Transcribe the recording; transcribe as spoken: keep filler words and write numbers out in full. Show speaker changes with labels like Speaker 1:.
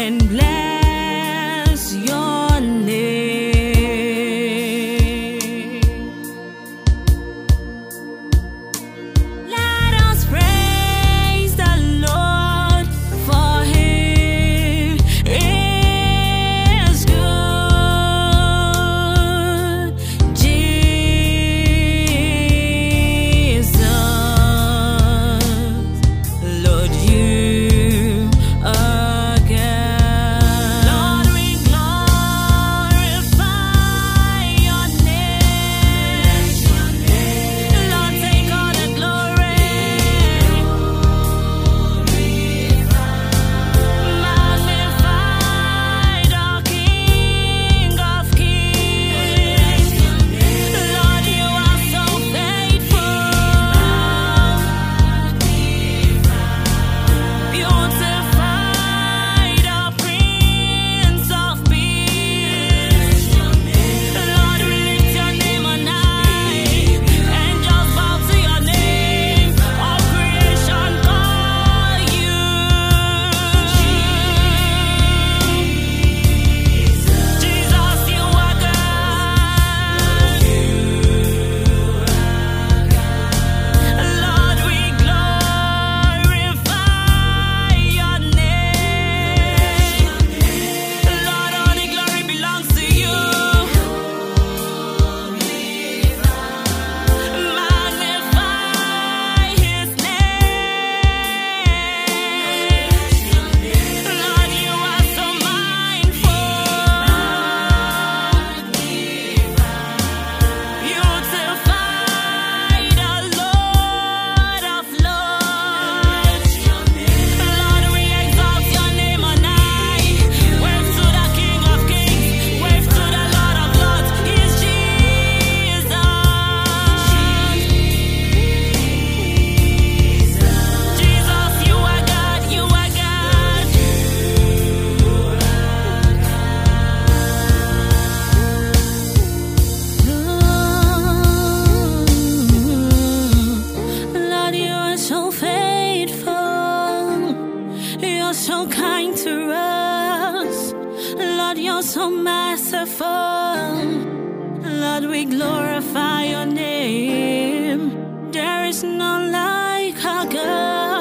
Speaker 1: and bless your name. Let us praise the Lord, for He is good. Jesus, Lord, you are God. Lord, we glorify your name. Lord, take all the glory. Magnify the King of Kings. Lord, you are so faithful. Beautify the Prince of Peace. Lord, we lift your name on high. Angels bow to your name. All creation call you. Jesus, you are God. Lord, we glorify your name. Lord, all the glory belongs to you. Magnify his name. Lord, you are so mindful. Beautify the Lord of Lords. Lord, we exalt your name on high. Wave to the King of Kings. Wave to the Lord of Lords. He's Jesus. Jesus, you are God. You are God. Lord, you are so faithful. You're so kind to us. Lord, you're so merciful. Lord, we glorify your name. There is none like our God.